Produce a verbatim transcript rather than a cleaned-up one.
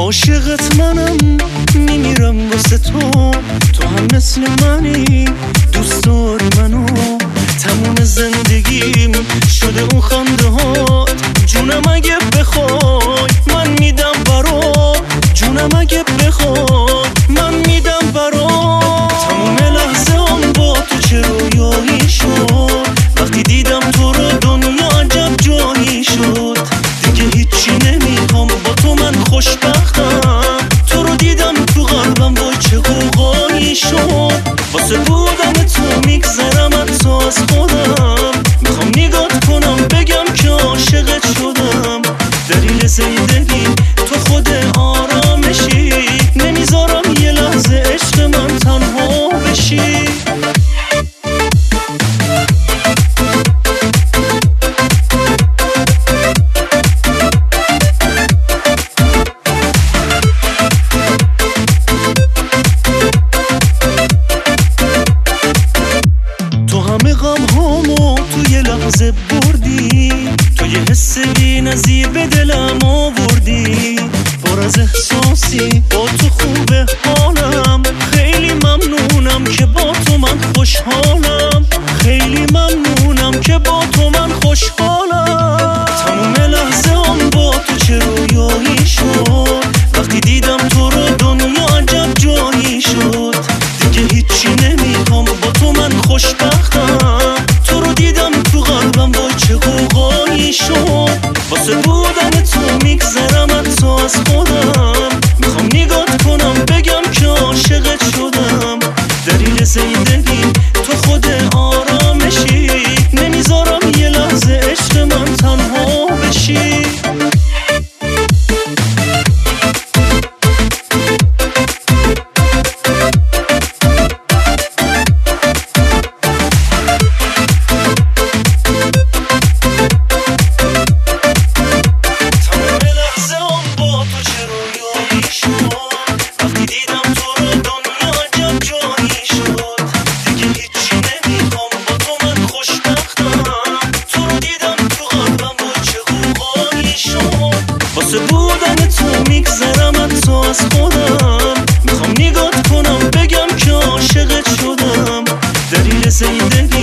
عاشقت منم میمیرم واسه تو، تو هم مثل منی دوست داری منو. تموم زندگیم شده اون خنده هات، جونم اگه بخوای من میدم برات، جونم اگه بخوای من میدم برات. تموم لحظه هم با تو چه رویایی شد، وقتی دیدم تو رو دنیا عجب جایی شد. دیگه هیچی نمیخوام با تو من خوشبختم، تو رو دیدم تو قلبم وای چه قوقایی شد. واسه بودم تو میگذرم حتی از خودم، میخوام نگات کنم بگم که عاشقت شدم. دلیل زندگی تو خود آرامشی، نمیذارم یه لحظه عشق من تنها بشی. لحظه بردی تو یه حس بی‌نظیر به دلم آوردی، پر از احساسی با تو خوبه حالم. خیلی ممنونم که با تو من خوشحالم، خیلی ممنونم که با تو من خوشحالم. تموم لحظه هم با تو چه رویایی شد، وقتی دیدم تو رو دنیا عجب جایی شد. دیگه هیچی نمیخوام با تو من خوشبختم، تو رو دیدم تو قلبم وای چه قوقایی شد. واسه بودن تو میگذرم حتی از خودم، میخوام نگات کنم بگم که عاشقت شدم. دلیل زندگی تو خود آرامشی، نمیذارم یه لحظه عشق من تنها بشی. واسه بودن تو میگذرم حتی از خودم، میخوام نگات کنم بگم که عاشقت شدم. دلیل زندگی